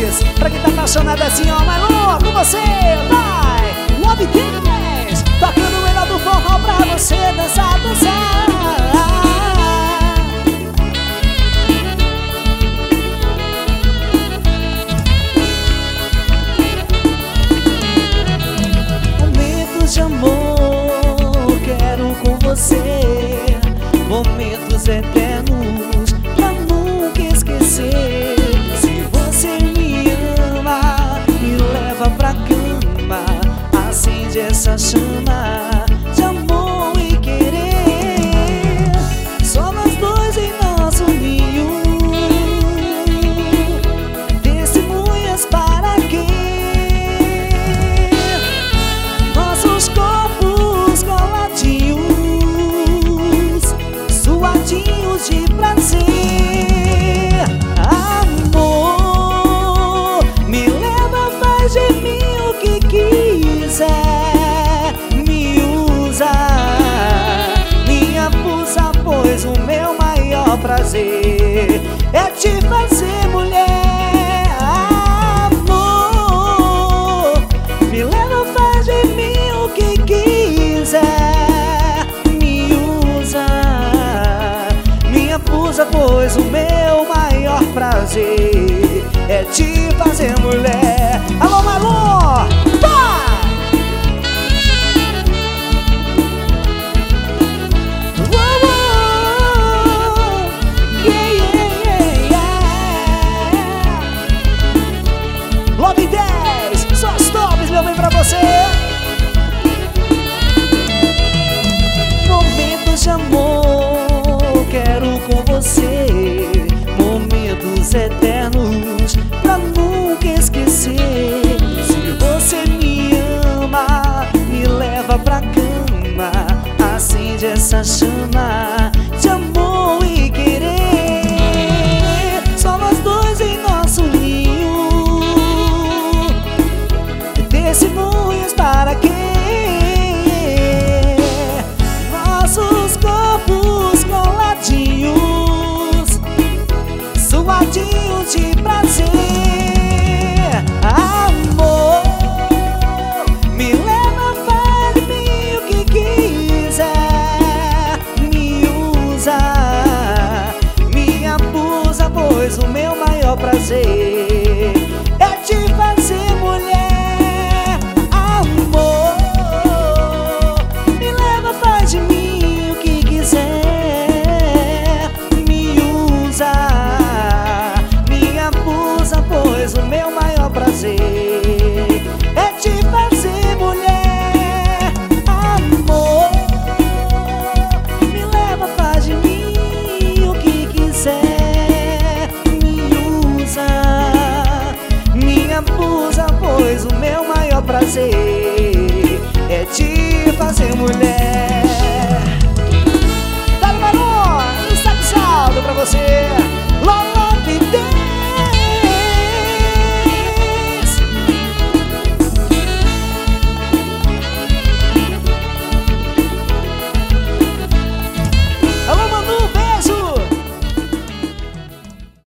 Dance. Pra quem tá apaixonado assim, ó, Marlon, com você, vai! Love Dance, tocando o melhor do forró pra você dançar, dançar. Momentos de amor, quero com você. Momentos eternos pra nunca esquecer. Se você me ama, me leva pra cama, acende essa chama de amor e querer. Só nós dois em nosso ninho, testemunhas para quê? Nossos corpos coladinhos, suadinhos de prazer. Amor, me leva, faz de mim o que quiser. Me usa, me abusa, pois o meu maior prazer é te fazer mulher. Amor, me leva, faz de mim o que quiser. Me usa, me abusa, pois o meu maior prazer é te fazer mulher. Alô, Marlon, vai! Love 10, só as tops, meu bem, pra você. Momentos de amor, quero com você. Momentos eternos pra nunca esquecer. Se você me ama, me leva pra cama, acende essa chama de amor e querer. Só nós dois em nosso ninho, testemunhas para quê? Nossos corpos coladinhos, suadinhos de prazer. Amor, me leva, faz de mim o que quiser. Me usa, me abusa, pois o meu maior prazer